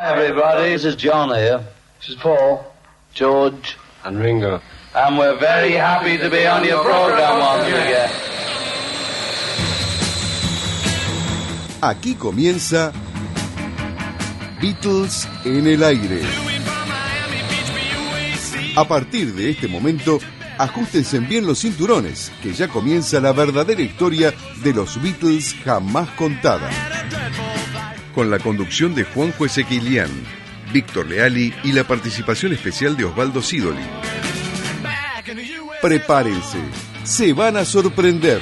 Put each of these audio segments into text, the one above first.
Hi everybody, this is John here. This is Paul, George, and Ringo. And we're very happy to be on your program once again. Aquí comienza Beatles en el aire. A partir de este momento, ajustense bien los cinturones, que ya comienza la verdadera historia de los Beatles jamás contada. Con la conducción de Juanjo Ezequilián, Víctor Leali y la participación especial de Osvaldo Sidoli. Prepárense, se van a sorprender.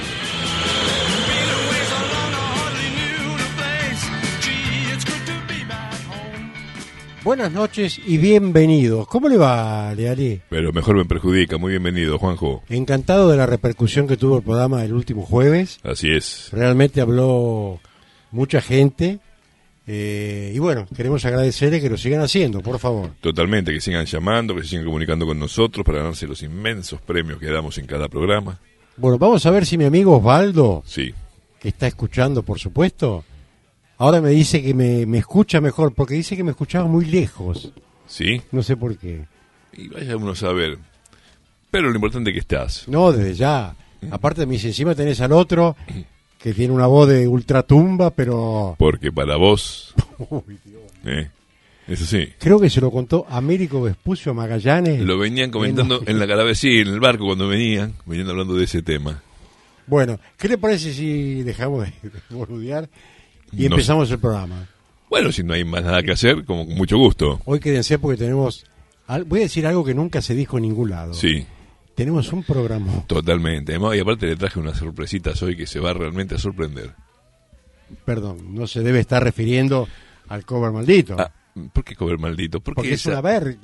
Buenas noches y bienvenidos. ¿Cómo le va, Leali? Pero mejor me perjudica. Muy bienvenido, Juanjo. Encantado de la repercusión que tuvo el programa el último jueves. Así es. Realmente habló mucha gente. Y bueno, queremos agradecerles que lo sigan haciendo, por favor. Totalmente, que sigan llamando, que se sigan comunicando con nosotros para ganarse los inmensos premios que damos en cada programa. Bueno, vamos a ver si mi amigo Osvaldo, sí, que está escuchando, por supuesto, ahora me dice que me escucha mejor, porque dice que me escuchaba muy lejos. ¿Sí? No sé por qué. Y vaya uno a saber. Pero lo importante es que estás. No, desde ya. Aparte me dice, encima tenés al otro que tiene una voz de ultratumba, pero... Porque para vos... Uy, Dios. Eso sí. Creo que se lo contó Américo Vespucio Magallanes. Lo venían comentando en la carabela, sí, en el barco cuando venían hablando de ese tema. Bueno, ¿qué le parece si dejamos de boludear y empezamos el programa? Bueno, si no hay más nada que hacer, con mucho gusto. Hoy quédense porque tenemos... Voy a decir algo que nunca se dijo en ningún lado. Sí. Tenemos un programa. Totalmente. Y aparte le traje unas sorpresitas hoy que se va realmente a sorprender. Perdón, no se debe estar refiriendo al cover maldito. Ah, ¿por qué cover maldito? Porque es una ver.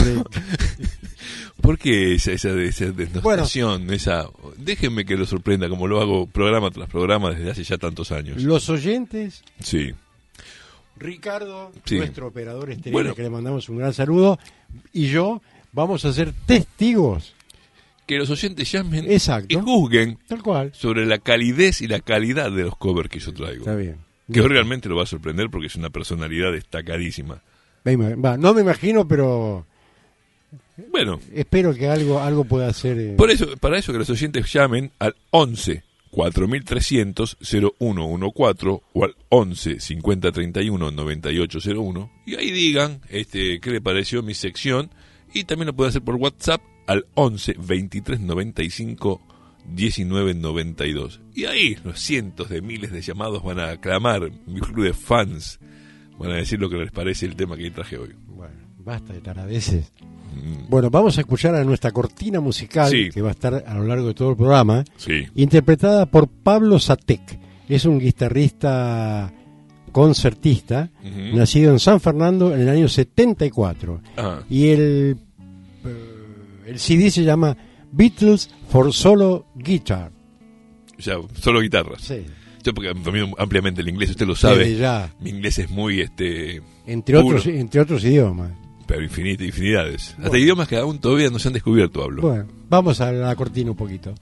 ¿Por qué esa desnotación? Bueno, déjenme que lo sorprenda, como lo hago programa tras programa desde hace ya tantos años. Los oyentes. Sí. Ricardo, sí, nuestro operador exterior, que le mandamos un gran saludo, y yo vamos a ser testigos. Que los oyentes llamen. Exacto. Y juzguen. Tal cual. Sobre la calidez y la calidad de los covers que yo traigo. Está bien. Que hoy realmente lo va a sorprender porque es una personalidad destacadísima. No me imagino, pero... Bueno. Espero que algo pueda hacer... Por eso, para eso que los oyentes llamen al 11 4300 0114 o al 11 5031 9801 y ahí digan qué le pareció mi sección, y también lo pueden hacer por WhatsApp al 11 23 95 19 92. Y ahí los cientos de miles de llamados van a aclamar, mi club de fans van a decir lo que les parece el tema que traje hoy. Bueno, basta de taradeces. Bueno, vamos a escuchar a nuestra cortina musical, sí, que va a estar a lo largo de todo el programa, sí, interpretada por Pablo Satek. Es un guitarrista concertista, nacido en San Fernando en el año 74. Y el CD se llama Beatles for Solo Guitar. O sea, solo guitarras. Sí. Yo porque domino ampliamente el inglés, usted lo sabe. Ya. Mi inglés es muy entre otros idiomas. Pero infinidades. Bueno. Hasta idiomas que aún todavía no se han descubierto, hablo. Bueno, vamos a la cortina un poquito.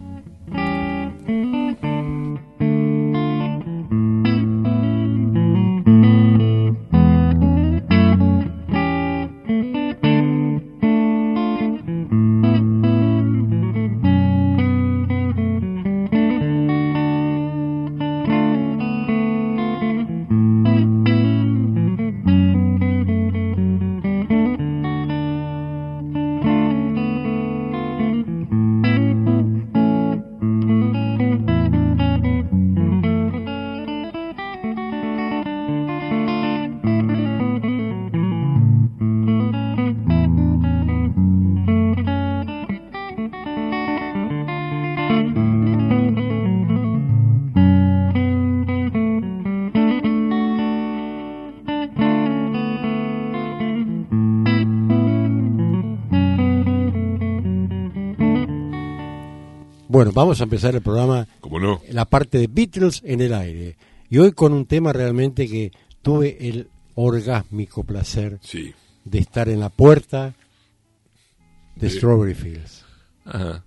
Bueno, vamos a empezar el programa, ¿Cómo no? La parte de Beatles en el aire. Y hoy con un tema realmente que tuve el orgásmico placer de estar en la puerta de Strawberry Fields. Ajá.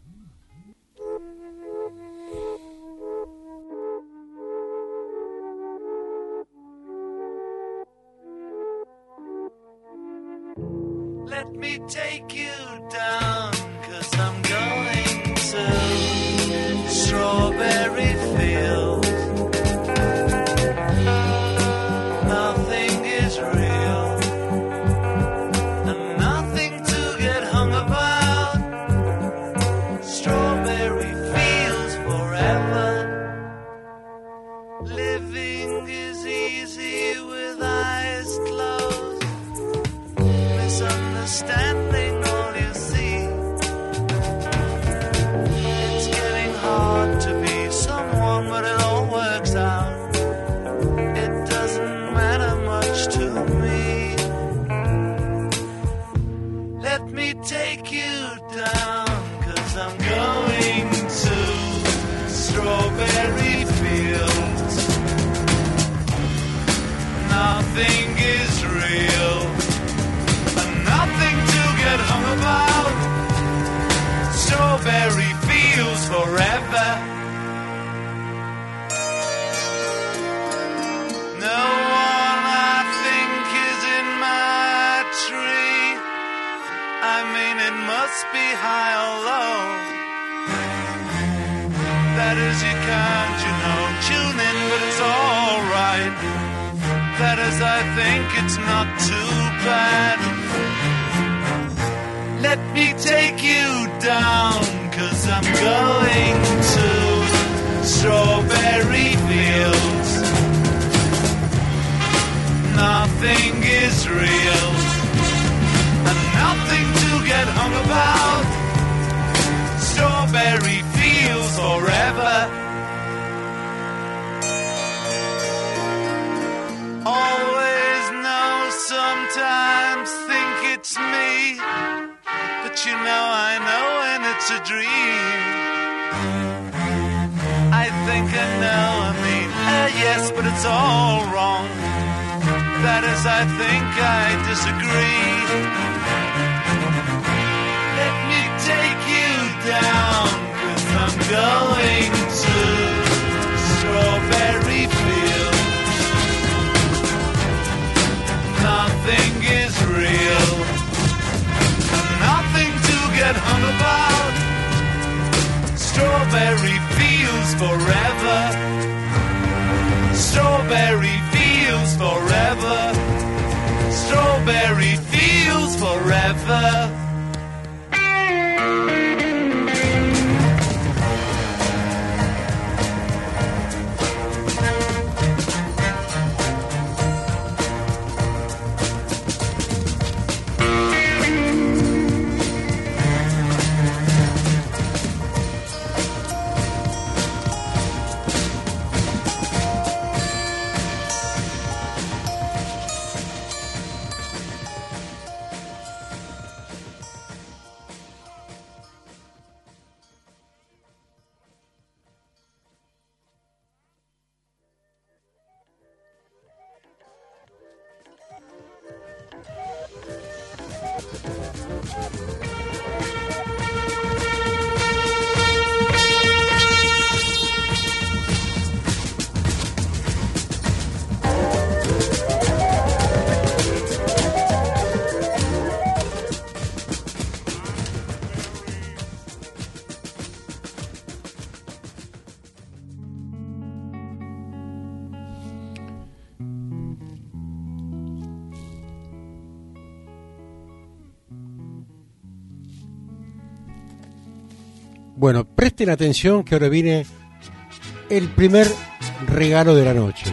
Let me take you down, 'cause I'm going to strawberry fields. Nothing is real, and nothing to get hung about. Strawberry fields forever. Living is easy with eyes closed. Misunderstanding all you see. It's getting hard to be someone, but it all works out. It doesn't matter much to me. Let me take you down, 'cause I'm going to strawberry fields. Nothing is real, and nothing to get hung about. Strawberry fields forever. No one I think is in my tree. I mean, it must be high or low. That is, you can't, tune in, but it's alright. That is, I think it's not too bad. Let me take you down, 'cause I'm going to strawberry fields. Nothing is real, and nothing to get hung about. Strawberry fields forever. Always know, sometimes think it's me, but I know when it's a dream. I think I know, yes, but it's all wrong. That is, I think I disagree. Let me take you down, 'cause I'm going to strawberry fields. Nothing is real, and nothing to get hung about. Strawberry fields forever. Strawberry fields forever. Strawberry fields forever. Bueno, presten atención que ahora viene el primer regalo de la noche.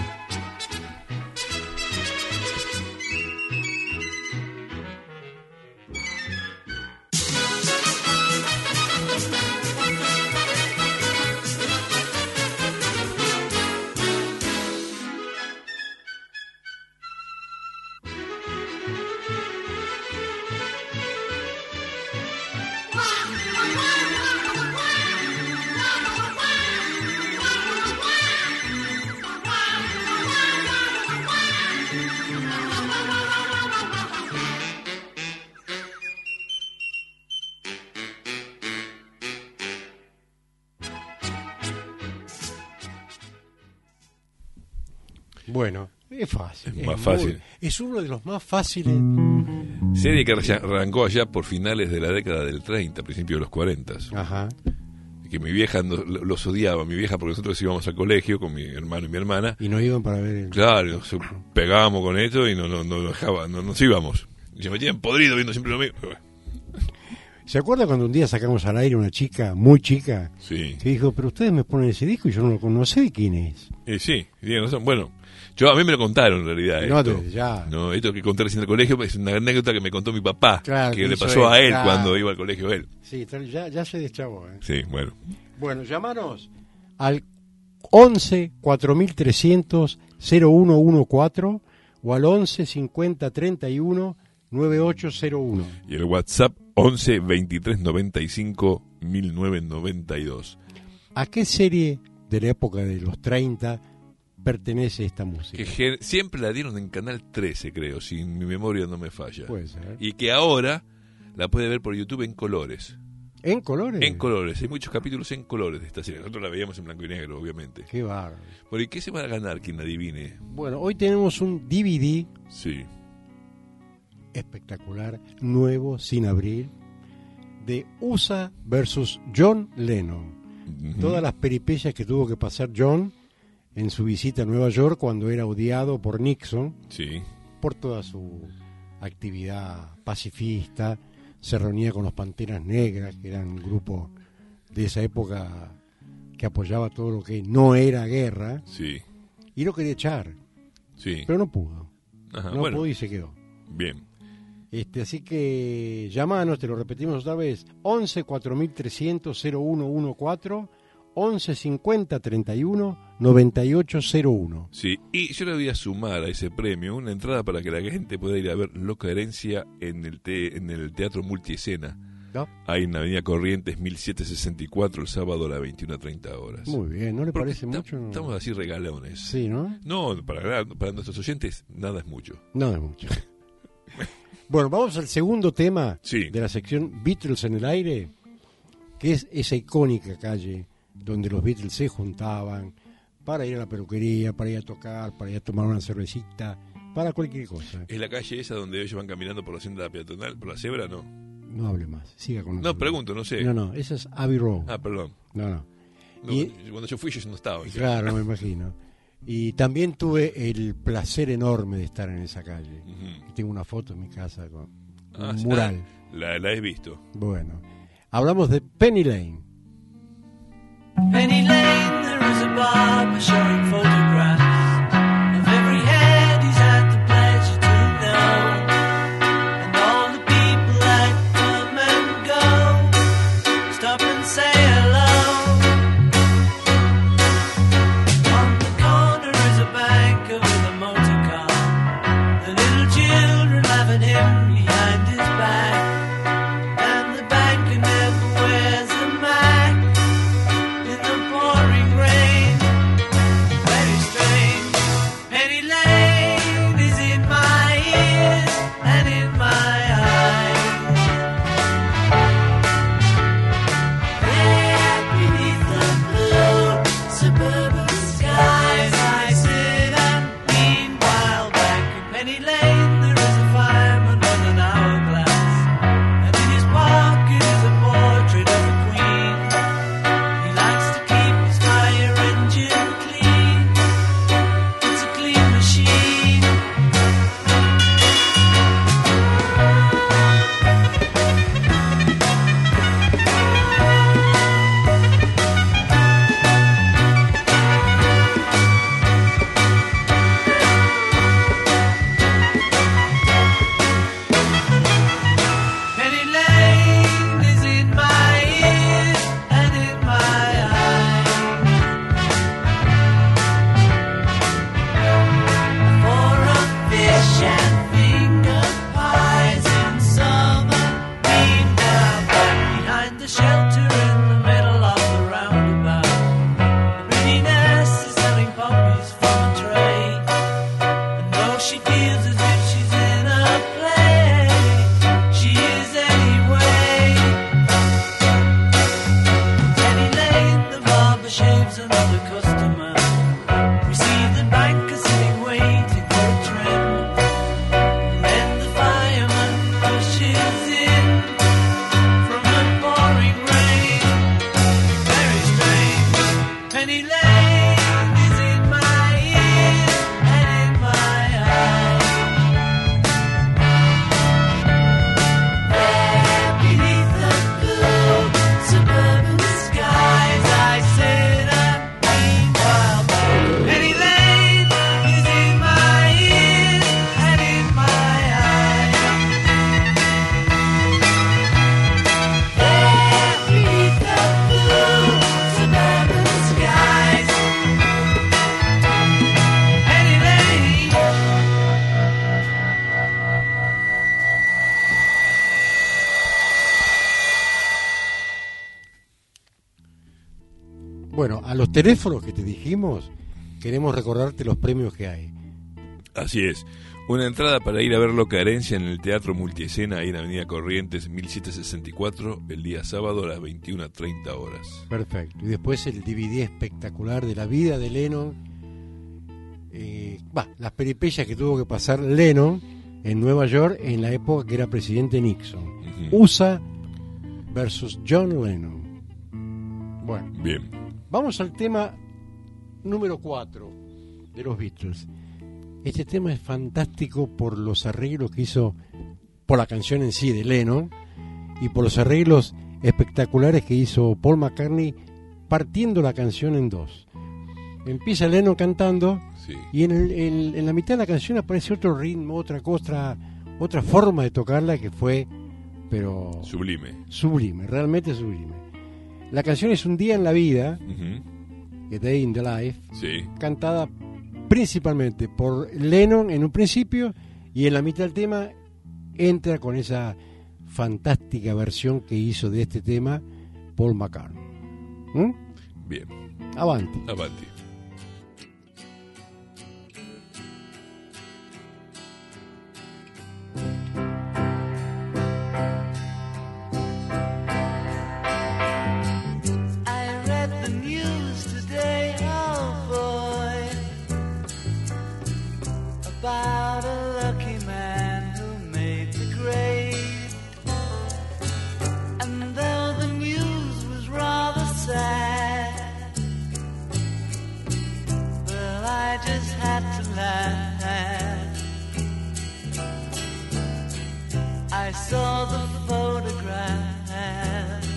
Bueno, Es fácil. Es más fácil. Es uno de los más fáciles. Serie que arrancó allá por finales de la década del 30, principios de los 40. Ajá. Que mi vieja los odiaba, mi vieja, porque nosotros íbamos al colegio con mi hermano y mi hermana. Y no iban para ver el... Claro, nos pegábamos con esto y no dejaban, no nos íbamos. Y se metían podrido viendo siempre lo mismo. ¿Se acuerda cuando un día sacamos al aire una chica, muy chica, Sí. que dijo, pero ustedes me ponen ese disco y yo no sé de quién es? Sí, bueno, a mí me lo contaron en realidad. No, esto. ya. No, esto que conté recién en el colegio es una anécdota que me contó mi papá, Claro, que le hizo pasó a él claro. cuando iba al colegio él. Sí, ya se deschavó. Sí, bueno. Bueno, llamanos al 11 4300 0114 o al 11 50 31 9801. Y el WhatsApp 11 23 95 1992. ¿A qué serie de la época de los 30 pertenece esta música? Que siempre la dieron en Canal 13, creo, si mi memoria no me falla. Puede ser. Y que ahora la puede ver por YouTube en colores. ¿En colores? En colores, hay muchos capítulos en colores de esta serie. Nosotros la veíamos en blanco y negro, obviamente. Qué bárbaro. ¿Por qué se va a ganar quien adivine? Bueno, hoy tenemos un DVD Sí. espectacular, nuevo, sin abrir, de USA versus John Lennon. Ujú. Todas las peripecias que tuvo que pasar John en su visita a Nueva York cuando era odiado por Nixon, Sí. por toda su actividad pacifista. Se reunía con los Panteras Negras, que eran un grupo de esa época que apoyaba todo lo que no era guerra, Sí. y lo quería echar, Sí. pero no pudo. Ajá, No bueno, pudo y se quedó. bien. Así que llamanos, te lo repetimos otra vez, 11 4300 0114, 11 50 31 9801. Sí, y yo le voy a sumar a ese premio una entrada para que la gente pueda ir a ver Loca Herencia en el Teatro Multiescena. ¿No? Ahí en la Avenida Corrientes 1764 el sábado a las 21:30 horas. Muy bien, ¿no le Porque parece mucho? No? Estamos así regalones. Sí, ¿no? No, para nuestros oyentes nada es mucho. No es mucho. Bueno, vamos al segundo tema Sí. de la sección Beatles en el aire, que es esa icónica calle donde los Beatles se juntaban para ir a la peluquería, para ir a tocar, para ir a tomar una cervecita, para cualquier cosa. ¿Es la calle esa donde ellos van caminando por la senda peatonal, por la cebra? No. No hable más, siga con No, pregunto, no sé. No, esa es Abbey Road. Ah, perdón. No. No, Y- cuando yo fui yo no estaba. Claro, me imagino. Y también tuve el placer enorme de estar en esa calle. Ujú. Tengo una foto en mi casa con Ah, un sí. mural. La he visto. Bueno, hablamos de Penny Lane. Penny Lane, there is a barber showing photographs of every head he's had the pleasure to know, and all the people that come and go stop and say hello. On the corner is a banker with a motor car, the little children laughing him behind his back, and the banker never wears a mask in the pouring rain. Very strange. Bueno, a los teléfonos que te dijimos, queremos recordarte los premios que hay. Así es. Una entrada para ir a verlo Carencia en el Teatro Multiescena, ahí en Avenida Corrientes 1764, el día sábado a las 21:30 horas. Perfecto. Y después el DVD espectacular de la vida de Lennon. Las peripecias que tuvo que pasar Lennon en Nueva York en la época que era presidente Nixon. USA versus John Lennon. Bueno, bien. Vamos al tema número 4 de los Beatles. Este tema es fantástico por los arreglos que hizo, por la canción en sí de Lennon, y por los arreglos espectaculares que hizo Paul McCartney, partiendo la canción en dos. Empieza Lennon cantando, sí, y en la mitad de la canción aparece otro ritmo, otra forma de tocarla que fue, pero sublime, realmente sublime. La canción es Un día en la vida, A Day in the Life, sí, cantada principalmente por Lennon en un principio, y en la mitad del tema entra con esa fantástica versión que hizo de este tema Paul McCartney. Bien. Avanti. About a lucky man who made the grade. And though the news was rather sad, well, I just had to laugh. I saw the photograph.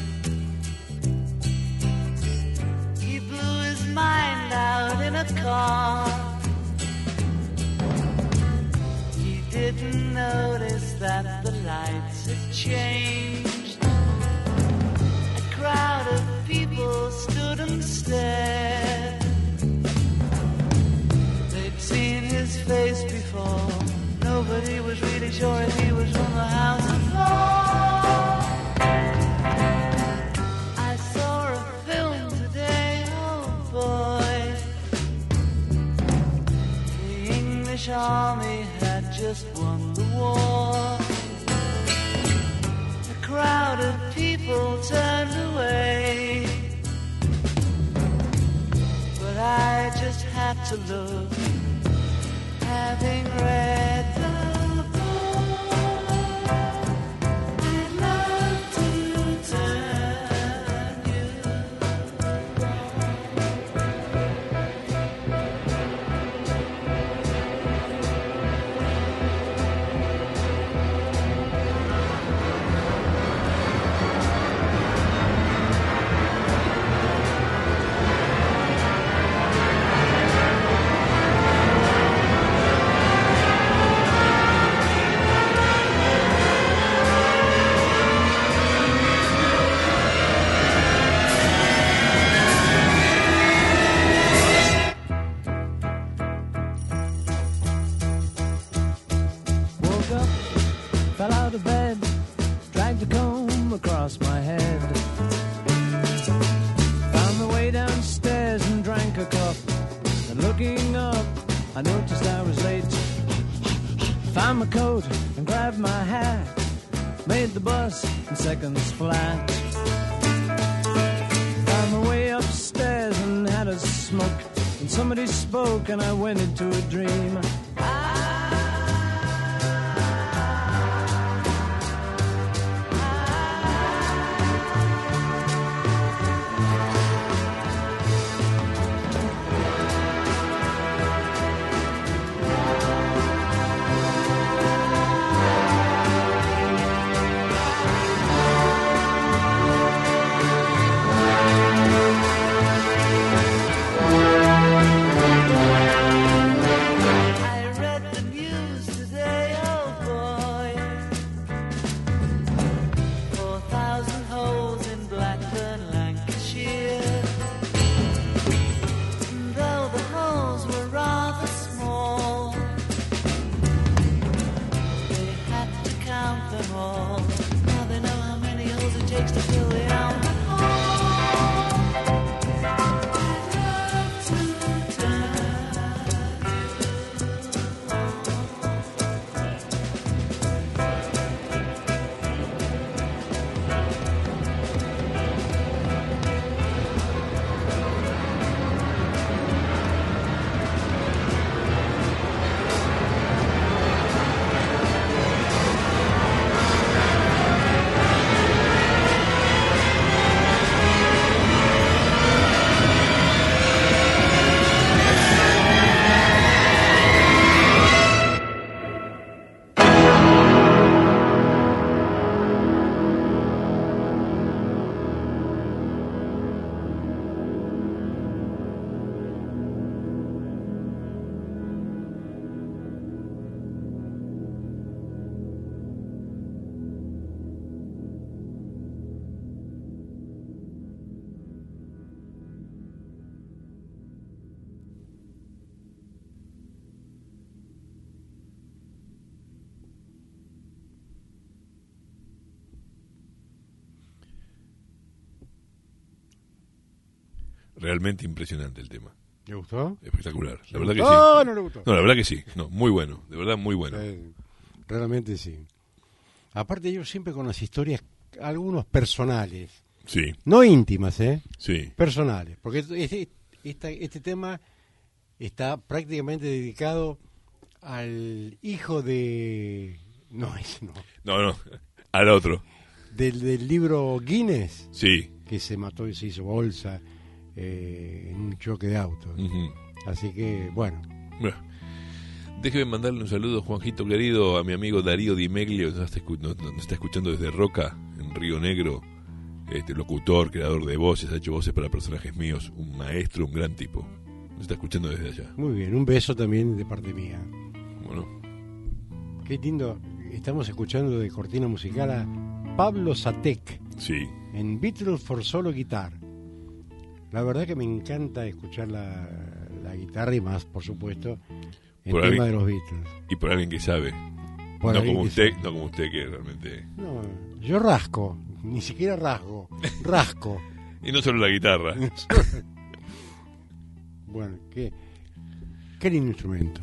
He blew his mind out in a car. Didn't notice that the lights had changed. A crowd of people stood and stared. They'd seen his face before. Nobody was really sure if he was from the House of Lords. I saw a film today, oh boy. The English army just won the war. A crowd of people turned away, but I just had to look, having read the book. I'd love to turn you. My head. Found my way downstairs and drank a cup. And looking up, I noticed I was late. Found my coat and grabbed my hat. Made the bus in seconds flat. Found my way upstairs and had a smoke. And somebody spoke and I went into a dream. takes to fill the alcohol. Realmente impresionante el tema. ¿Le gustó? Espectacular. La verdad que No, sí. no le gustó. No, la verdad que sí. No, muy bueno. De verdad, muy bueno. Realmente sí. Aparte yo siempre con las historias, algunos personales, Sí, no íntimas, sí. personales, porque este tema está prácticamente dedicado al hijo de... No, ese no. No, al otro. Del libro Guinness, Sí. que se mató y se hizo bolsa en un choque de autos. Ujú. Así que, bueno. Bueno, déjeme mandarle un saludo, Juanjito querido, a mi amigo Darío Di Meglio, nos está escuchando desde Roca, en Río Negro. Locutor, creador de voces, ha hecho voces para personajes míos, un maestro, un gran tipo. Nos está escuchando desde allá. Muy bien, un beso también de parte mía. Bueno, Qué lindo, estamos escuchando de cortina musical a Pablo Satek sí. en Beatles for Solo Guitar. La verdad que me encanta escuchar la guitarra y más, por supuesto, el Por tema alguien- de los Beatles. Y por alguien que sabe. Por No alguien como que usted, sabe. no como usted que realmente... No, yo rasco, ni siquiera rasgo, rasco. Y no solo la guitarra. Bueno, qué lindo instrumento.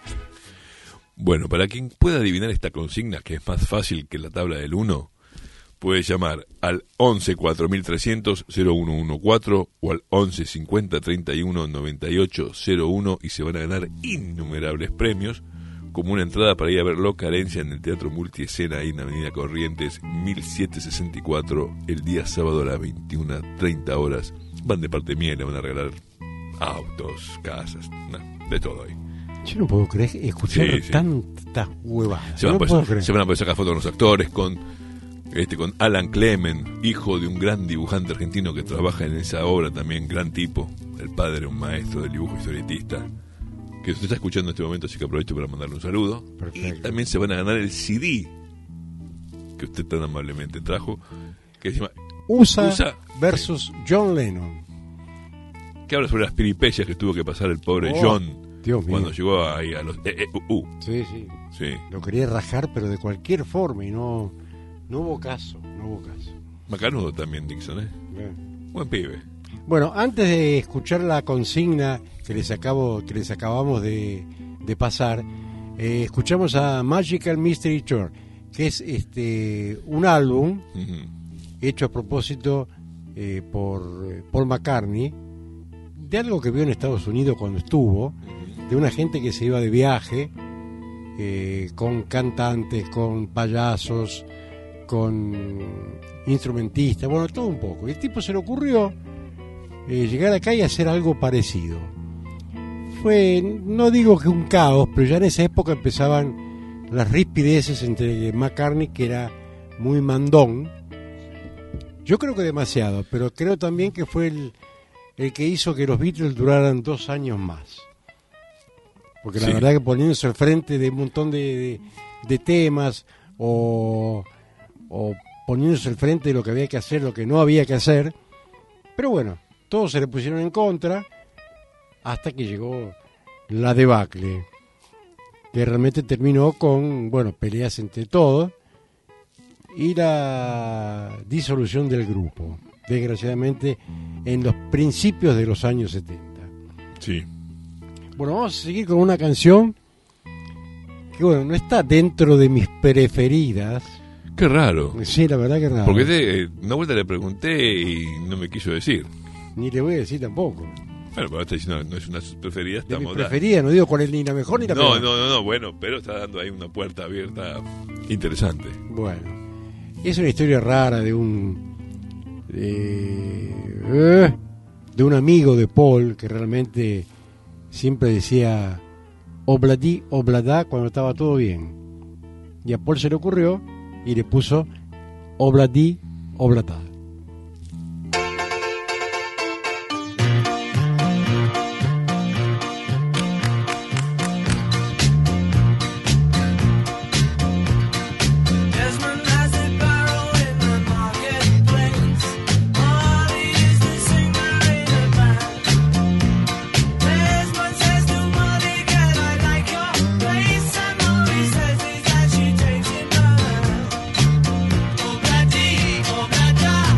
Bueno, para quien pueda adivinar esta consigna, que es más fácil que la tabla del 1, puede llamar al 11 4300 0114 o al 11 50 31 98 01 y se van a ganar innumerables premios, como una entrada para ir a verlo Carencia en el Teatro Multiescena ahí en Avenida Corrientes 1764 el día sábado a las 21:30 horas. Van de parte mía, le van a regalar autos, casas, de todo ahí. Yo no puedo creer escuchar tantas huevadas. Se van a poder sacar fotos con los actores, con Alan Clement, hijo de un gran dibujante argentino que trabaja en esa obra también, gran tipo, el padre, un maestro del dibujo historietista, que usted está escuchando en este momento, así que aprovecho para mandarle un saludo. Perfecto. Y también se van a ganar el CD que usted tan amablemente trajo, que se llama USA versus John Lennon, que habla sobre las peripecias que tuvo que pasar el pobre John cuando llegó ahí a los Sí. Lo quería rajar, pero de cualquier forma, y no hubo caso. Macanudo también Dixon, buen pibe. Bueno, antes de escuchar la consigna que les acabamos de pasar, escuchamos a Magical Mystery Tour, que es un álbum hecho a propósito por Paul McCartney, de algo que vio en Estados Unidos cuando estuvo, de una gente que se iba de viaje con cantantes, con payasos, con instrumentistas, bueno, todo un poco. Y el tipo se le ocurrió llegar acá y hacer algo parecido. Fue, no digo que un caos, pero ya en esa época empezaban las rispideces entre McCartney, que era muy mandón. Yo creo que demasiado, pero creo también que fue el que hizo que los Beatles duraran 2 años más. Porque la verdad que poniéndose al frente de un montón de temas o poniéndose al frente de lo que había que hacer, lo que no había que hacer, pero bueno, todos se le pusieron en contra hasta que llegó la debacle, que realmente terminó con, peleas entre todos y la disolución del grupo, desgraciadamente en los principios de los años 70. Sí. Bueno, vamos a seguir con una canción que, no está dentro de mis preferidas. Qué raro. Sí, la verdad que raro. Porque una vuelta le pregunté y no me quiso decir. Ni le voy a decir tampoco. Bueno, pero está diciendo no es una de sus preferidas. De mi preferida, no digo cuál es ni la mejor ni la peor. No, bueno, pero está dando ahí una puerta abierta interesante. Bueno, es una historia rara de un amigo de Paul que realmente siempre decía obladí, obladá cuando estaba todo bien. Y a Paul se le ocurrió y le puso obladí, obladá. Obladi, oblada.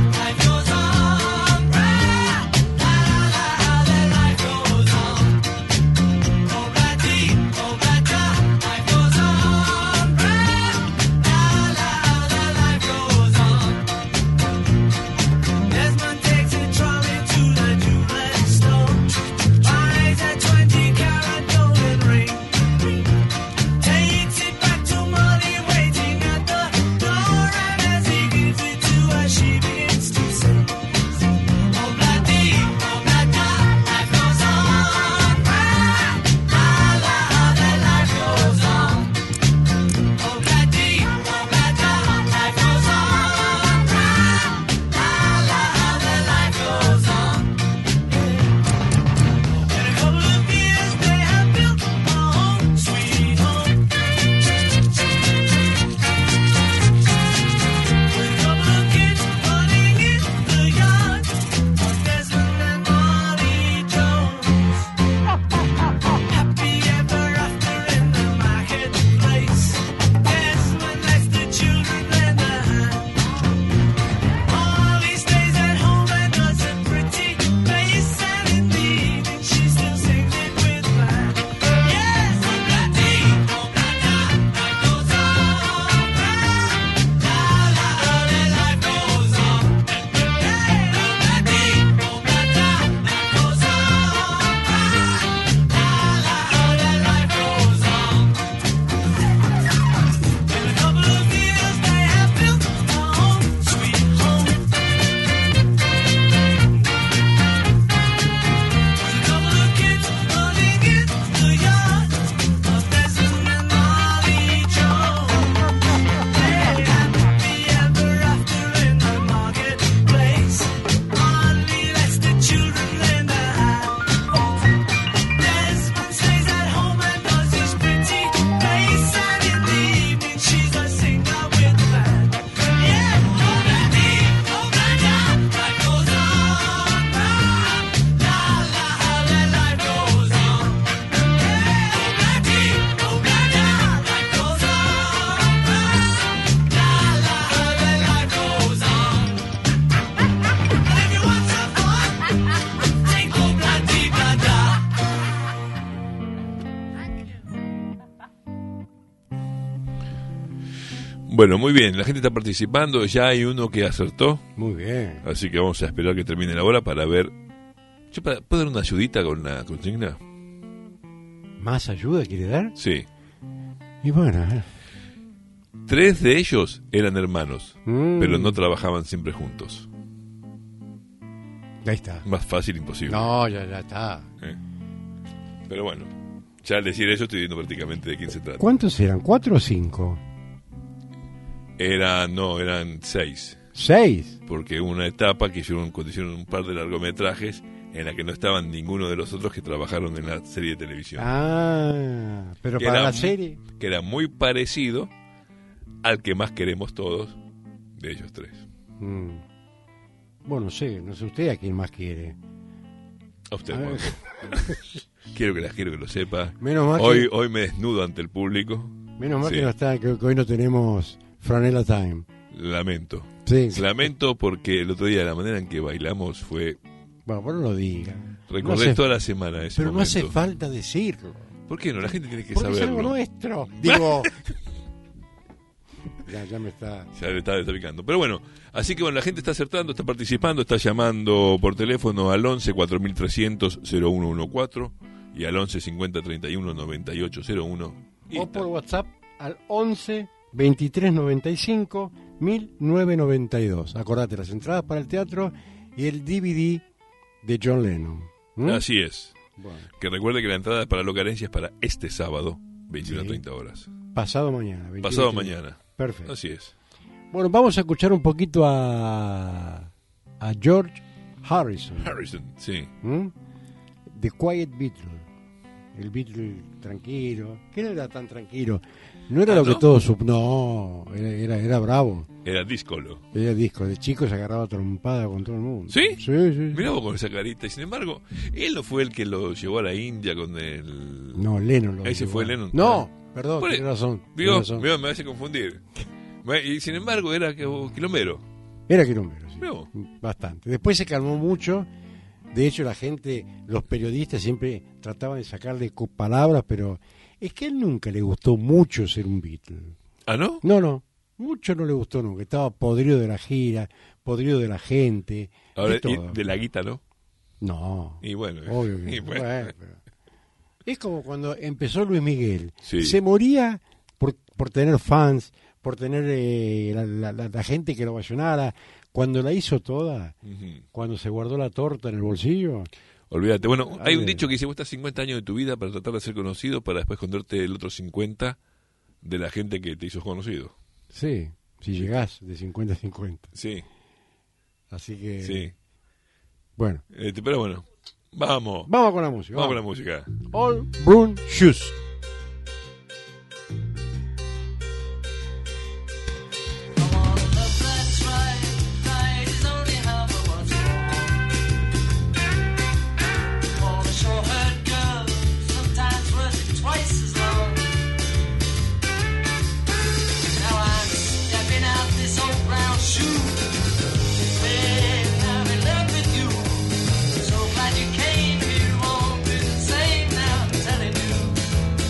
Bueno, muy bien, la gente está participando, ya hay uno que acertó, Muy bien. así que vamos a esperar que termine la hora para ver. ¿Puedo dar una ayudita con la consigna? ¿Más ayuda quiere dar? Sí. Y bueno, 3 de ellos eran hermanos, Mm. pero no trabajaban siempre juntos. ahí está. Más fácil imposible. No, ya está. Pero bueno, ya al decir eso estoy viendo prácticamente de quién se trata. ¿Cuántos eran? ¿4 o 5? Eran 6. 6. Porque hubo una etapa que hicieron un par de largometrajes en la que no estaban ninguno de los otros que trabajaron en la serie de televisión. Ah, pero Que para era la serie. Que era muy parecido al que más queremos todos de ellos 3. Bueno, no sé usted a quién más quiere. A usted, A ver. Juan. quiero que lo sepa. Menos mal Hoy me desnudo ante el público. Menos mal Sí. que no está, que hoy no tenemos Franela Time. Lamento. Sí. Lamento porque el otro día la manera en que bailamos fue... Bueno, no lo diga. Recordé No hace- toda la semana ese Pero no momento. hace falta decirlo. ¿Por qué no? La gente tiene que Porque es algo saberlo. nuestro. Digo. ya me está. Ya le está picando. Pero bueno, así que bueno, la gente está acertando, está participando, está llamando por teléfono al 11 4300 0114 y al 11 50 31 9801. Y O por WhatsApp al 11 23 95 1992. Acordate, las entradas para el teatro y el DVD de John Lennon. ¿Mm? así es. Bueno, Que recuerde que la entrada para Locarencia es para este sábado, 21 a 30 horas. pasado mañana. 21, Pasado 30. mañana. Perfecto. Así es. Bueno, vamos a escuchar un poquito a George Harrison. Harrison, sí. ¿Mm? The Quiet Beatle. El Beatle tranquilo. Que no era tan tranquilo. No era lo ¿no? que todos No, era bravo. Era díscolo. Era disco. De chico se agarraba trompada con todo el mundo. ¿Sí? Sí. Mirá vos con esa carita. Y sin embargo, él no fue el que lo llevó a la India con el... No, Lennon lo Ese llevó. fue Lennon. No, perdón, Por- tiene razón. Digo, tiene razón. me hace confundir. Y sin embargo, era quilombero. Era quilombero, sí. Mirá vos. Bastante. Después se calmó mucho. De hecho, la gente, los periodistas siempre trataban de sacarle palabras, pero es que a él nunca le gustó mucho ser un Beatle. ¿Ah, no? No, mucho no le gustó nunca. Estaba podrido de la gira, podrido de la gente, Ahora, de todo. y de la guita, ¿no? No, Y bueno. obvio que y no. bueno. Bueno, pero es como cuando empezó Luis Miguel. Sí. Se moría por tener fans, por tener la gente que lo ovacionara. Cuando la hizo toda, Ujú. cuando se guardó la torta en el bolsillo, Olvídate. Bueno, hay un ver. dicho que dice, vos estás 50 años de tu vida para tratar de ser conocido, para después esconderte el otro 50 de la gente que te hizo conocido. sí, si llegás de 50 a 50. Sí, Así que, sí. bueno, Pero bueno, vamos. vamos con la música. Vamos con la música. All Brown Shoes. So glad you came here, won't be the same now, I'm telling you.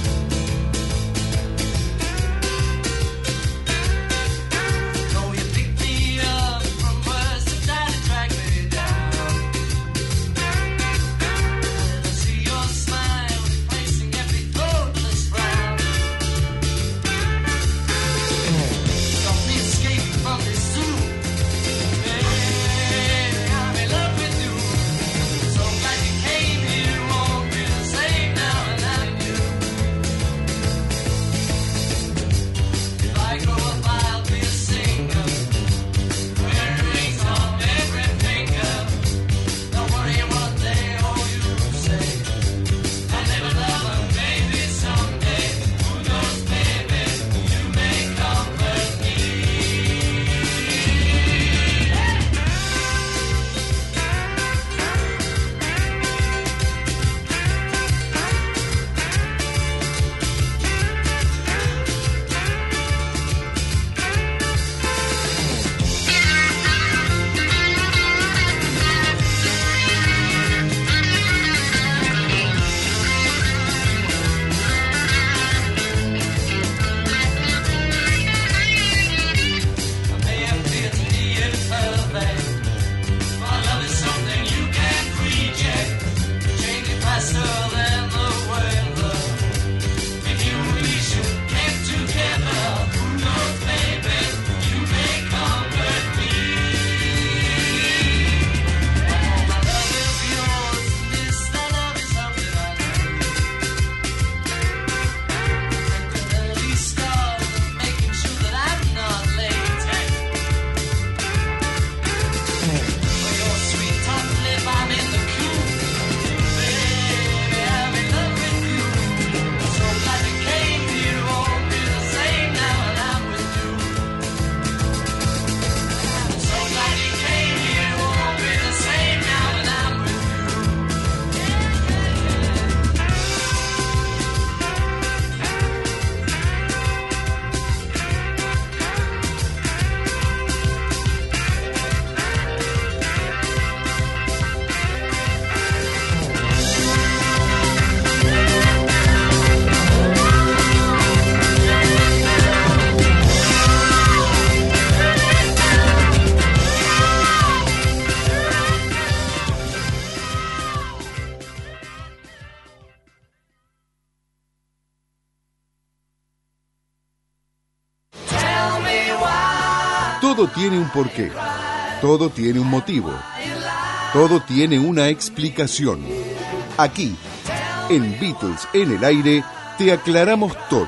Todo tiene un porqué, todo tiene un motivo, todo tiene una explicación. Aquí, en Beatles en el aire, te aclaramos todo.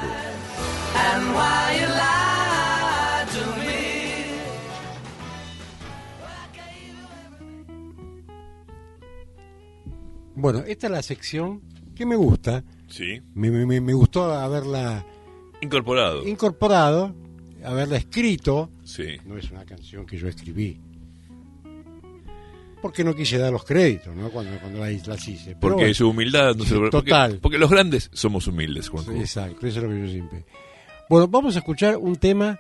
Bueno, esta es la sección que me gusta. Sí. Me gustó haberla incorporado, haberla escrito. Sí. No es una canción que yo escribí, porque no quise dar los créditos, ¿no? Cuando las hice. Pero porque bueno, su humildad no se lo... total. Porque los grandes somos humildes, Juanjo. Exacto, eso es lo que yo siempre. Bueno, vamos a escuchar un tema.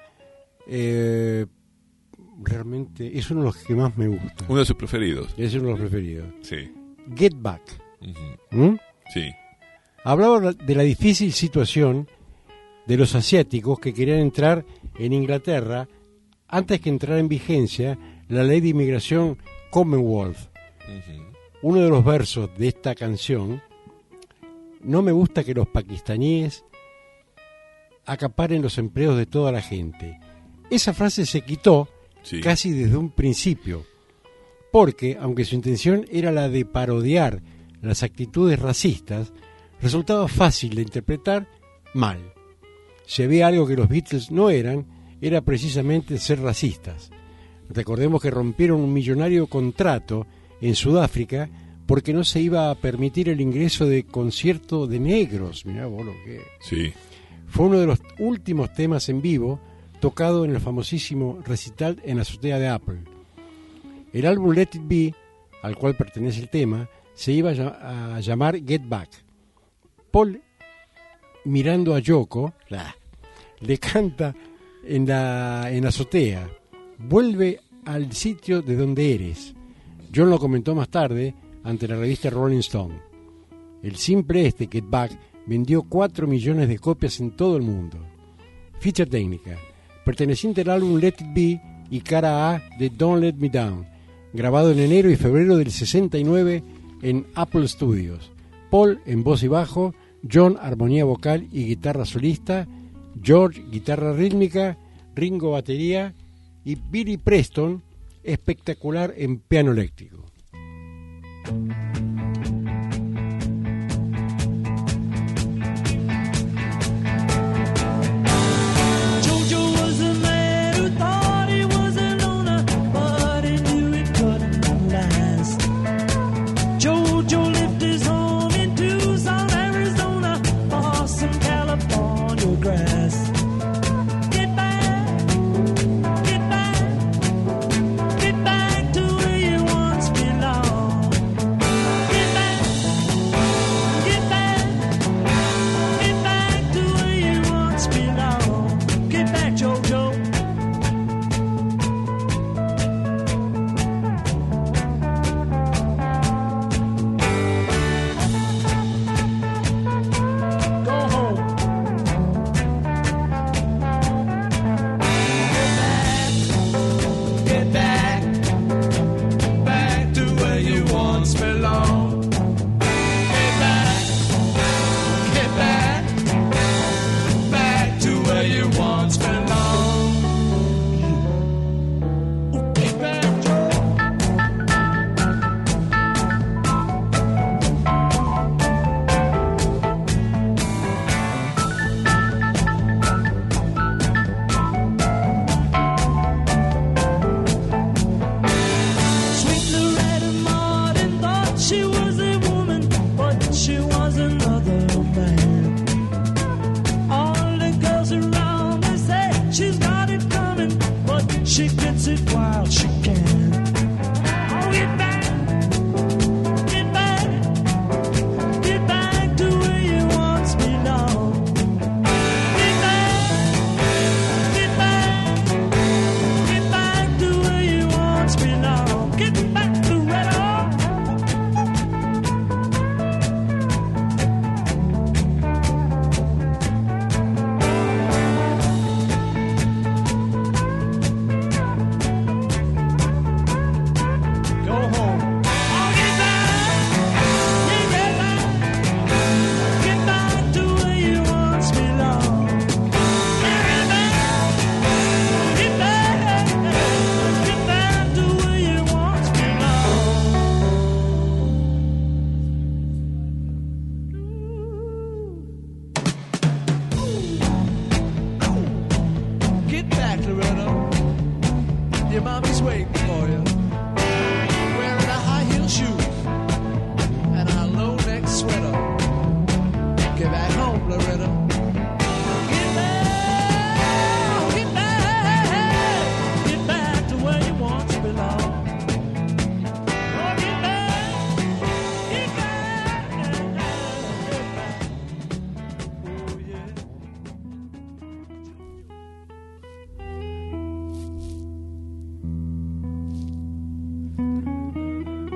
Realmente es uno de los que más me gusta. Uno de sus preferidos. Es uno de los preferidos. Sí. Get Back. Uh-huh. Sí. Hablaba de la difícil situación de los asiáticos que querían entrar en Inglaterra antes que entrara en vigencia la ley de inmigración Commonwealth. Uh-huh. Uno de los versos de esta canción: no me gusta que los pakistaníes acaparen los empleos de toda la gente. Esa frase se quitó casi desde un principio, porque, aunque su intención era la de parodiar las actitudes racistas, resultaba fácil de interpretar mal. Si había algo que los Beatles no eran, era precisamente ser racistas. Recordemos que rompieron un millonario contrato en Sudáfrica porque no se iba a permitir el ingreso de concierto de negros. Mirá vos lo que... Sí. Fue uno de los últimos temas en vivo tocado en el famosísimo recital en la azotea de Apple. El álbum Let It Be, al cual pertenece el tema, se iba a llamar Get Back. Paul, mirando a Yoko, le canta en la azotea: vuelve al sitio de donde eres. John lo comentó más tarde ante la revista Rolling Stone. El simple Get Back, vendió 4 millones de copias en todo el mundo. Ficha técnica: perteneciente al álbum Let It Be y cara A de Don't Let Me Down, grabado en enero y febrero del 69 en Apple Studios. Paul en voz y bajo, John armonía vocal y guitarra solista, George guitarra rítmica, Ringo batería y Billy Preston espectacular en piano eléctrico.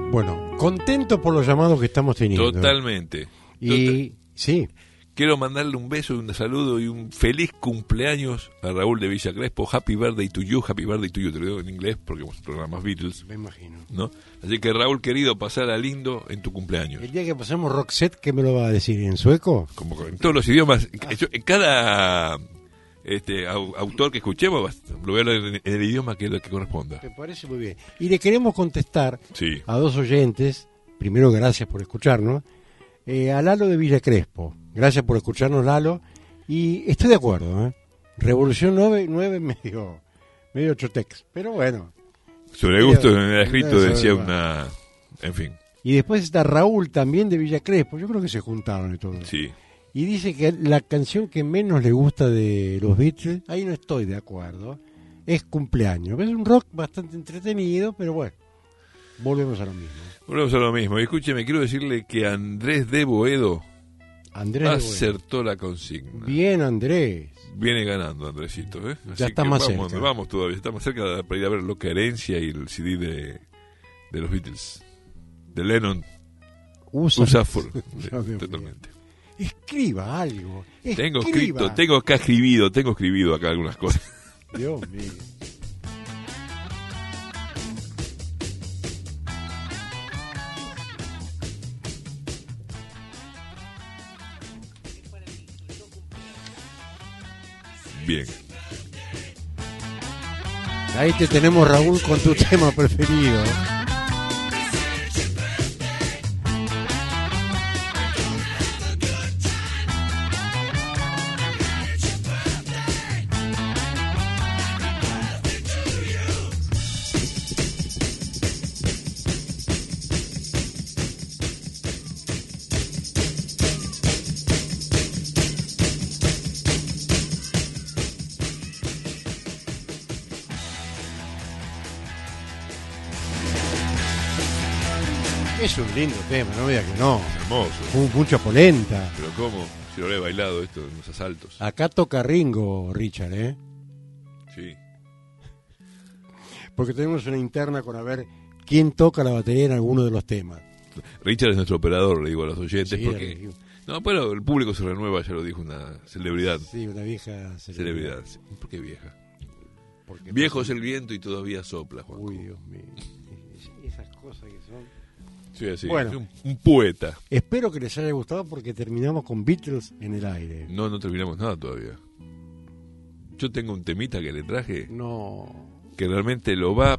Bueno, contento por los llamados que estamos teniendo. Totalmente. Y sí, Quiero mandarle un beso y un saludo y un feliz cumpleaños a Raúl de Villa Crespo. Happy birthday to you, happy birthday to you. Te lo digo en inglés porque es un programa Beatles, me imagino. ¿no? Así que Raúl, querido, pasala lindo en tu cumpleaños. El día que pasemos Roxette, ¿qué me lo va a decir? ¿En sueco? Como en todos los idiomas. En cada autor que escuchemos lo voy a hablar en el idioma que corresponda. Me parece muy bien. Y le queremos contestar Sí. a dos oyentes. Primero, gracias por escucharnos. A Lalo de Villa Crespo. Gracias por escucharnos, Lalo. Y estoy de acuerdo, ¿eh? Revolución 9 medio chotex. Pero bueno. Sobre gusto en el escrito Eso decía es una... En fin, Y después está Raúl también de Villa Crespo. Yo creo que se juntaron y todo. sí. Y dice que la canción que menos le gusta de los Beatles, ahí no estoy de acuerdo, es Cumpleaños. Es un rock bastante entretenido, pero bueno, volvemos a lo mismo. Volvemos a lo mismo. Y escúcheme, quiero decirle que Andrés de Boedo Andrés de Boedo. acertó la consigna. Bien, Andrés. Viene ganando, Andresito, ¿eh? Ya está que más vamos, cerca. Vamos todavía, estamos cerca para ir a ver Loca Herencia y el CD de los Beatles. De Lennon. Usa Dios mío. Totalmente. Escriba algo. Tengo Escriba. escrito, tengo escribido acá algunas cosas. Dios mío. Bien. Ahí te tenemos, Raúl, con tu tema preferido. Es un lindo tema, no vea que no. Hermoso. Mucha polenta. Pero ¿cómo? Si lo he bailado esto en los asaltos. Acá toca Ringo, Richard, ¿eh? Sí. Porque tenemos una interna con a ver quién toca la batería en alguno de los temas. Richard es nuestro operador, le digo a los oyentes, Sí, porque... No, pero el público se renueva, ya lo dijo una celebridad. Sí, una vieja Celebridad. Sí. ¿Por qué vieja? Porque Viejo es el viento y todavía sopla, Juan. Uy, Dios mío. Esas cosas que son... Sí, así. Bueno. Un poeta. Espero que les haya gustado porque terminamos con Beatles en el aire. No terminamos nada todavía. Yo tengo un temita que le traje No. que realmente lo va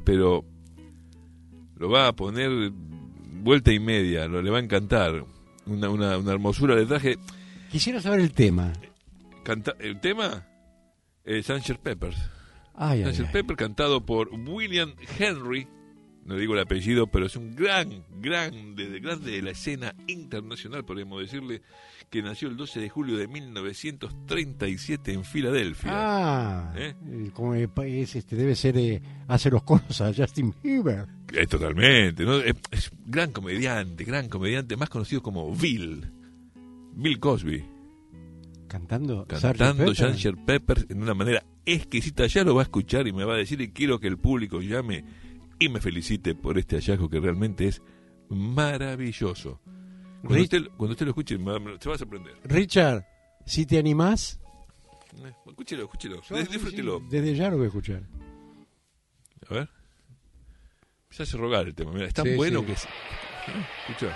a poner vuelta y media, le va a encantar. Una hermosura le traje. Quisiera saber el tema. El tema Sgt. Pepper. Ay, ay, Sgt. ay. Pepper cantado por William Henry. No digo el apellido, pero es un grande de la escena internacional, podríamos decirle, que nació el 12 de julio de 1937 en Filadelfia. Ah, ¿Eh? como debe ser, hace los coros a Justin Bieber. Totalmente, ¿no? Es gran comediante, más conocido como Bill Cosby, Cantando Sgt. Pepper en una manera exquisita. Ya lo va a escuchar y me va a decir, y quiero que el público llame y me felicite por este hallazgo que realmente es maravilloso. Cuando usted lo escuche, se va a sorprender. Richard, si te animás, Escúchelo, yo, disfrútelo. sí, desde ya lo voy a escuchar. A ver. Se hace rogar el tema. Mira, es tan Sí, bueno sí. que es. Escucha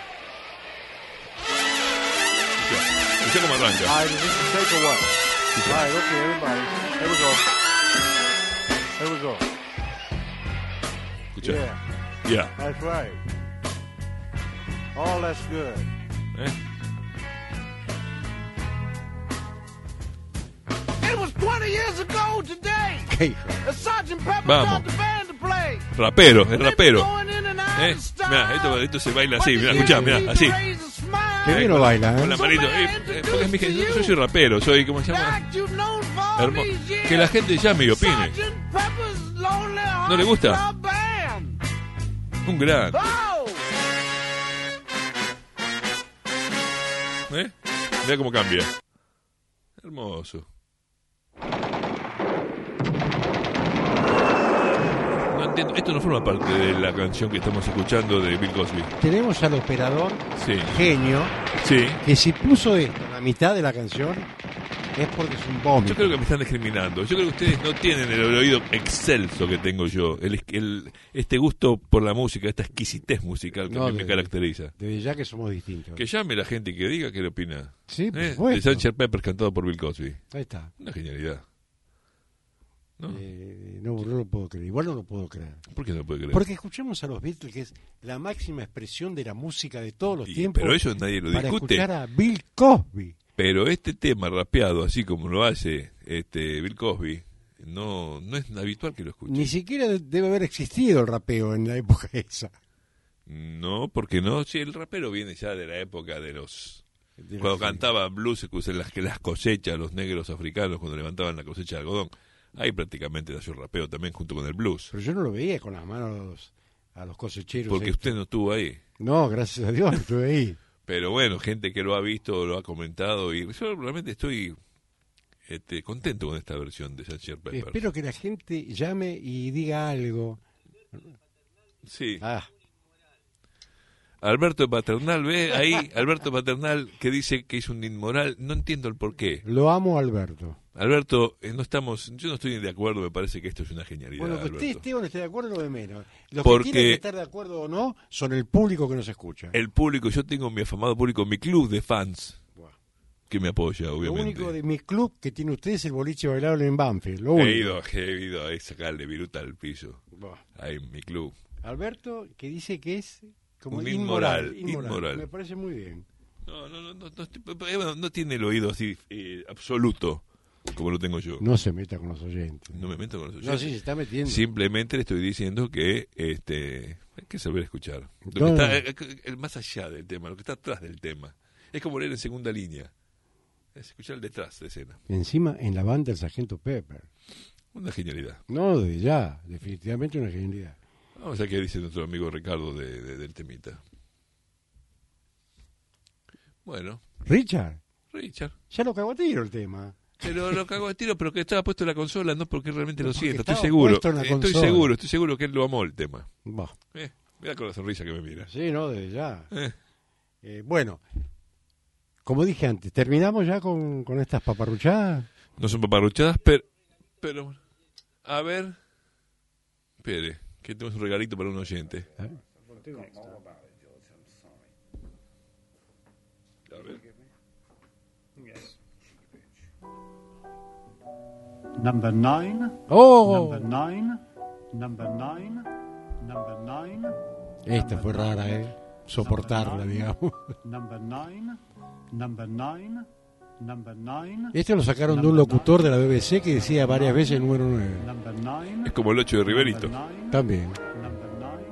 cómo arranca. All right, is this a take or what? All right, okay, everybody. Here we go. Here we go. Escucha. Yeah, Yeah. that's right. All that's good. ¿Eh? It was 20 years ago today. ¿Qué hijo? The Sgt. Pepper Vamos. taught the band to play. Rapero, es rapero. Going in and out of style. Mirá, esto se baila así, But mirá, you escuchá, need mirá, así. to raise a smile. Qué bien lo baila, Con ¿eh? la manito. Porque es mi gente, yo soy rapero, soy, ¿cómo se llama? Like you've known for Hermoso. these years. Que la gente llame y opine. Sgt. Pepper's Lonely ¿No le gusta? Hearts Club Band. Un gran. Oh! Mira cómo cambia. Hermoso. entiendo. Esto no forma parte de la canción que estamos escuchando de Bill Cosby. Tenemos al operador Sí. genio Sí. que si puso esto en la mitad de la canción es porque es un vómito. Yo creo que me están discriminando. Yo creo que ustedes no tienen el oído excelso que tengo yo. Este gusto por la música, esta exquisitez musical que a mí me caracteriza. Desde ya que somos distintos. Que llame la gente y que diga qué le opina. Sí, por De supuesto. Sgt. Pepper cantado por Bill Cosby. Ahí está. Una genialidad. ¿No? No lo puedo creer. Igual no lo puedo creer. ¿Por qué no puede creer? Porque escuchamos a los Beatles, que es la máxima expresión de la música de todos los tiempos. Pero eso nadie lo para discute. escuchar a Bill Cosby. Pero este tema rapeado, así como lo hace Bill Cosby, no es habitual que lo escuche. Ni siquiera debe haber existido el rapeo en la época esa. No, porque no. Sí, el rapero viene ya de la época de los... Cuando cantaba blues, las cosechas, los negros africanos, cuando levantaban la cosecha de algodón. Ahí prácticamente nació el rapeo también junto con el blues. Pero yo no lo veía con las manos a los cosecheros. Porque usted no estuvo ahí. No, gracias a Dios, estuve ahí. Pero bueno, gente que lo ha visto, lo ha comentado, y yo realmente estoy contento con esta versión de Sgt. Pepper. Espero que la gente llame y diga algo. Sí. Ah, Alberto Paternal, ve ahí, Alberto Paternal que dice que es un inmoral, no entiendo el porqué. lo amo, Alberto. Alberto, yo no estoy de acuerdo, me parece que esto es una genialidad. Bueno, que usted Alberto. esté o no esté de acuerdo, lo de menos. Los Porque- que tienen que estar de acuerdo o no son el público que nos escucha. El público, yo tengo mi afamado público, mi club de fans, Buah. que me apoya, Lo obviamente. único de mi club que tiene usted es el boliche bailable en Banfield. Lo He único. ido a sacarle viruta al piso, Buah. ahí en mi club. Alberto, que dice que es como Un inmoral. inmoral. Me parece muy bien. No tiene el oído así absoluto, como lo tengo yo. No se meta con los oyentes. No me meto con los No, oyentes. sí, se está metiendo. Simplemente le estoy diciendo que hay que saber escuchar. Lo que No, está, más allá del tema, lo que está atrás del tema. Es como leer en segunda línea. Es escuchar el detrás de escena. Encima, en la banda del Sargento Pepper. Una genialidad. No, de ya, definitivamente una genialidad. Vamos a ver qué dice nuestro amigo Ricardo del temita. Bueno, Richard, ya lo cago a tiro el tema. Pero lo cago de tiro, pero que estaba puesto en la consola, no porque realmente lo Porque siento, estoy estaba seguro. puesto en la Estoy consola. seguro que él lo amó el tema. Bah, Mira con la sonrisa que me mira. sí, no, desde ya. Eh. Bueno, como dije antes, terminamos ya con estas paparruchadas. No son paparruchadas, pero a ver, espere, que tenemos un regalito para un oyente. A ver. Number 9. ¡Oh! Number 9. Number 9. Number 9. Esta fue rara, soportarla, digamos. Number 9. Number 9. Number 9. Este lo sacaron de un locutor de la BBC que decía varias veces el número 9. Number 9. Es como el 8 de Riverito. También. Number 9.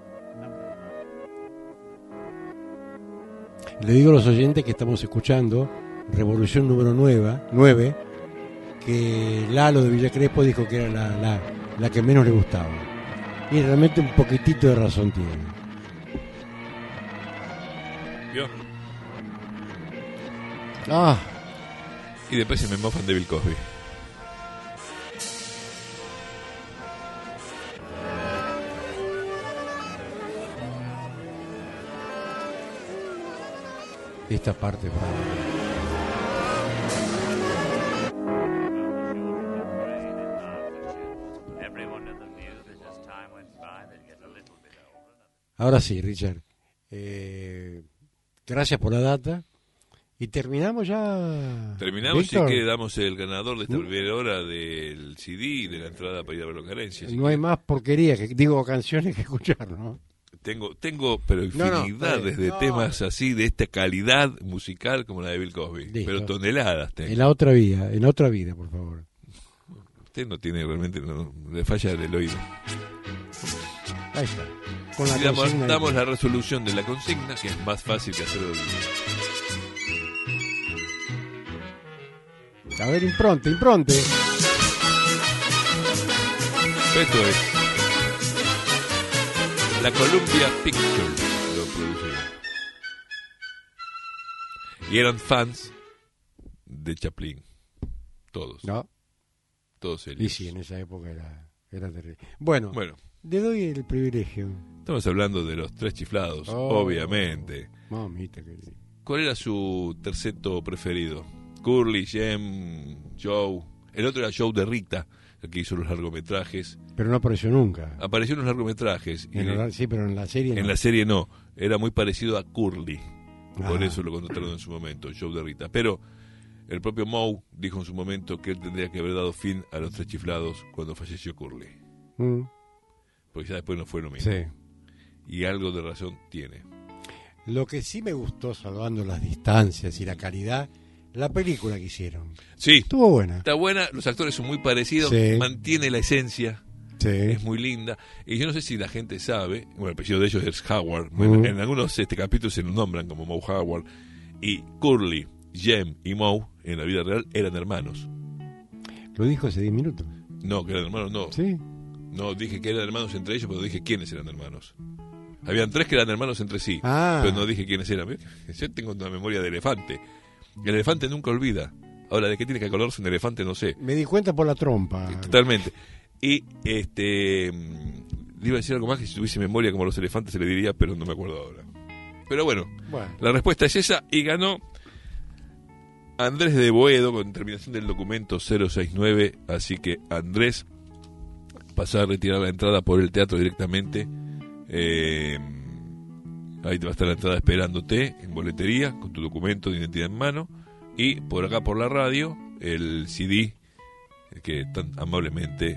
Le digo a los oyentes que estamos escuchando Revolución número 9, que Lalo de Villa Crespo dijo que era la que menos le gustaba. Y realmente un poquitito de razón tiene. ¿Vio? Ah, Y después se me mofan de Bill Cosby. esta parte. Ahora sí, Richard. Gracias por la data. Y terminamos ya. Terminamos Víctor. y que damos el ganador de esta primera hora del CD y de la entrada para ir a ver los carencias. No hay más porquería, canciones que escuchar, ¿no? Tengo pero infinidades de temas así, de esta calidad musical como la de Bill Cosby. Listo. Pero toneladas tengo. En otra vida, por favor. Usted no tiene realmente, le falla el oído. Ahí está. Con la Y consigna damos ahí. la resolución de la consigna, que es más fácil que hacerlo. A ver, impronte. Esto es la Columbia Pictures lo producía. Y eran fans de Chaplin. Todos. No, Todos y ellos. sí, en esa época era terrible. Bueno, Bueno, Le doy el privilegio. Estamos hablando de los Tres Chiflados, obviamente. Mamita querida. ¿Cuál era su terceto preferido? Curly, Jem, Joe. El otro era Joe de Rita, el que hizo los largometrajes. Pero no apareció nunca. Apareció en los largometrajes. Sí, pero en la serie en no. la serie no. Era muy parecido a Curly. Por Ah. eso lo contrataron en su momento, Joe de Rita. Pero el propio Moe dijo en su momento que él tendría que haber dado fin a los Tres Chiflados cuando falleció Curly. Porque ya después no fue lo mismo. Sí. Y algo de razón tiene. Lo que sí me gustó, salvando las distancias y la calidad, la película que hicieron. Sí. Estuvo buena. Está buena, los actores son muy parecidos, Sí. mantiene la esencia, Sí. es muy linda. Y yo no sé si la gente sabe, bueno, el apellido de ellos es Howard. Bueno, en algunos capítulos se los nombran como Moe Howard. Y Curly, Jem y Moe, en la vida real, eran hermanos. Lo dijo hace 10 minutos. No, que eran hermanos, no. Sí. No, dije que eran hermanos entre ellos, pero dije quiénes eran hermanos. Habían 3 que eran hermanos entre sí, pero no dije quiénes eran. Yo tengo una memoria de elefante. El elefante nunca olvida. Ahora, ¿de qué tiene que acordarse un elefante? No sé. Me di cuenta por la trompa. Totalmente. Y le iba a decir algo más que si tuviese memoria como los elefantes se le diría, pero no me acuerdo ahora. Pero bueno, la respuesta es esa y ganó Andrés de Boedo con terminación del documento 069. Así que Andrés pasa a retirar la entrada por el teatro directamente. Ahí te va a estar la entrada esperándote en boletería con tu documento de identidad en mano. Y por acá por la radio, el CD que tan amablemente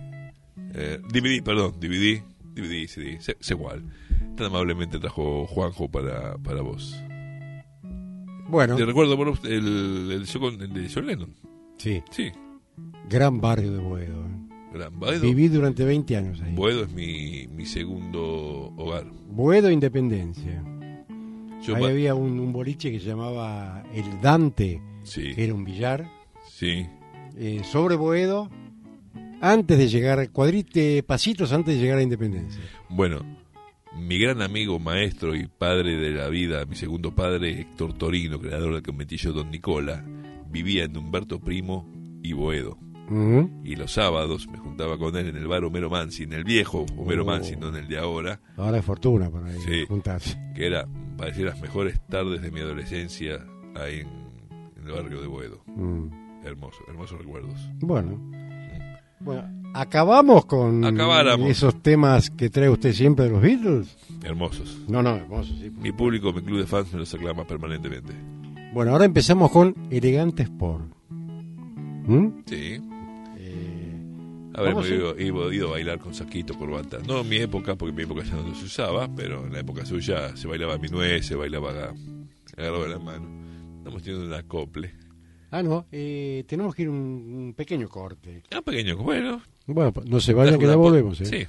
DVD, CD, es igual. Tan amablemente trajo Juanjo para vos. Bueno. Te recuerdo por el show de John Lennon. Sí. Sí. Gran barrio de Boedo. Gran Boedo. Viví durante 20 años ahí. Boedo es mi segundo hogar. Boedo Independencia. Yo ahí había un boliche que se llamaba El Dante, sí. que era un billar. Sí. Sobre Boedo, antes de llegar, pasitos antes de llegar a Independencia. Bueno, mi gran amigo, maestro y padre de la vida, mi segundo padre, Héctor Torino, creador del conventillo Don Nicola, vivía en Humberto Primo y Boedo. Y los sábados me juntaba con él en el bar Homero Mansi, en el viejo Homero Mansi, no en el de ahora. Ahora es fortuna para ahí juntarse. Que era, parecía las mejores tardes de mi adolescencia ahí en el barrio de Boedo. Hermosos recuerdos. Bueno, acabamos con Acabáramos. esos temas que trae usted siempre de los Beatles. Hermosos. No, hermosos. Sí. Mi público, mi club de fans me los aclama permanentemente. Bueno, ahora empezamos con Elegante Sport. Sí. Habremos ido a bailar con saquito, corbata. No en mi época, porque en mi época ya no se usaba, pero en la época suya se bailaba minué, se bailaba agarrado de la mano. Estamos teniendo un acople. Tenemos que ir un pequeño corte. Un pequeño, bueno. Bueno, no se vayan que ya volvemos. Sí.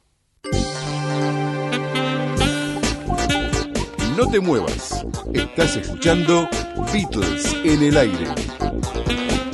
No te muevas. Estás escuchando Beatles en el aire.